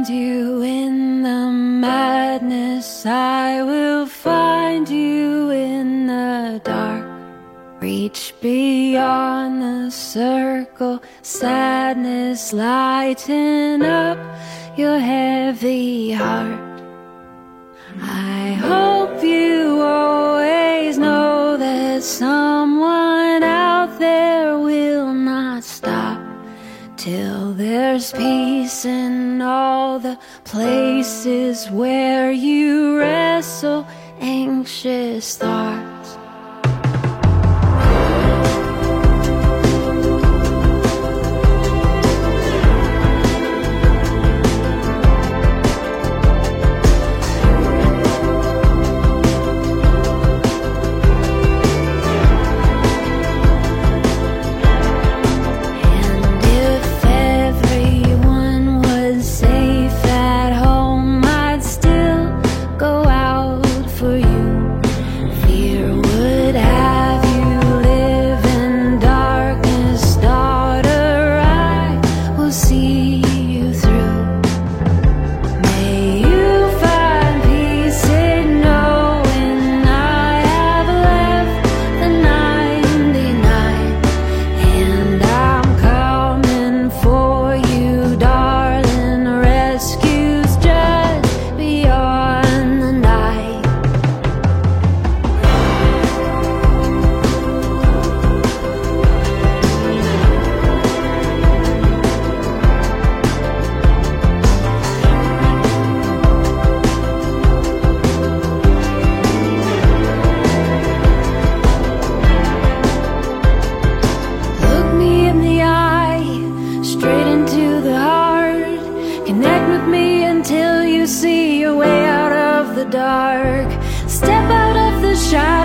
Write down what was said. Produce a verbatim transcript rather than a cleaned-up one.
find you in the madness. I will find you in the dark. Reach beyond the circle. Sadness lighten up your heavy heart. I hope you always know that someone out there will not stop till there's peace in all the places where you wrestle anxious thoughts. Until you see your way out of the dark. Step out of the shadows.